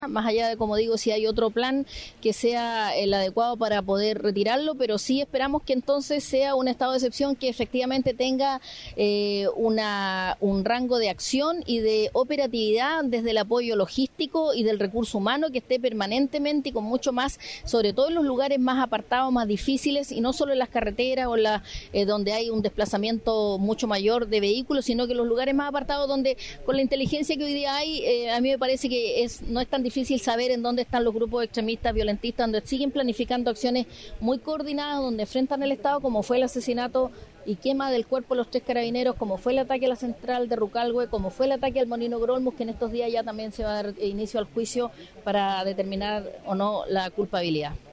más allá de, como digo, si hay otro plan que sea el adecuado para poder retirarlo, pero sí esperamos que entonces sea un estado de excepción que efectivamente tenga un rango de acción y de operatividad desde el apoyo logístico y del recurso humano que esté permanentemente y con mucho más, sobre todo en los lugares más apartados, más difíciles, y no solo en las carreteras o donde hay un desplazamiento mucho mayor de vehículos, sino que en los lugares más apartados donde con la inteligencia que hoy día hay, a mí me parece que no es tan difícil saber en dónde están los grupos extremistas violentistas, donde siguen planificando acciones muy coordinadas, donde enfrentan al Estado, como fue el asesinato y quema del cuerpo de los 3 carabineros, como fue el ataque a la central de Rucalhue, como fue el ataque al Molino Grolmus, que en estos días ya también se va a dar inicio al juicio para determinar o no la culpabilidad.